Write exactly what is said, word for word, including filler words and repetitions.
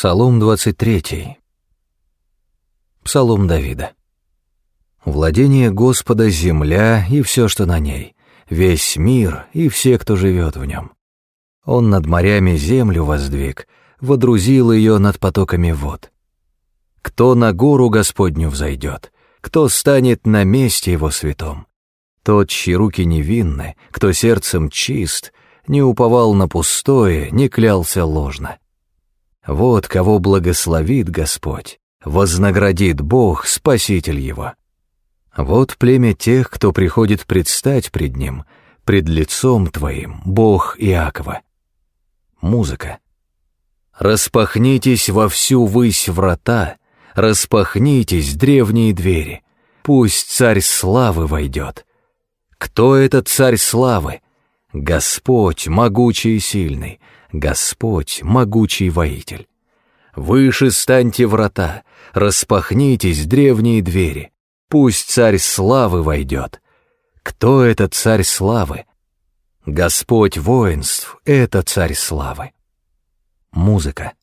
Псалом двадцать третий. Псалом Давида. Владение Господа — земля и все, что на ней, весь мир и все, кто живет в нем. Он над морями землю воздвиг, водрузил ее над потоками вод. Кто на гору Господню взойдет, кто станет на месте его святом? Тот, чьи руки невинны, кто сердцем чист, не уповал на пустое, не клялся ложно. Вот кого благословит Господь, вознаградит Бог, Спаситель его. Вот племя тех, кто приходит предстать пред Ним, пред лицом Твоим, Бог Иакова. Музыка. Распахнитесь во всю высь врата, распахнитесь, древние двери, пусть Царь Славы войдет. Кто этот Царь Славы? Господь, могучий и сильный, Господь, могучий воитель. Выше станьте врата, распахнитесь, древние двери, пусть Царь Славы войдет. Кто этот Царь Славы? Господь воинств — это Царь Славы. Музыка.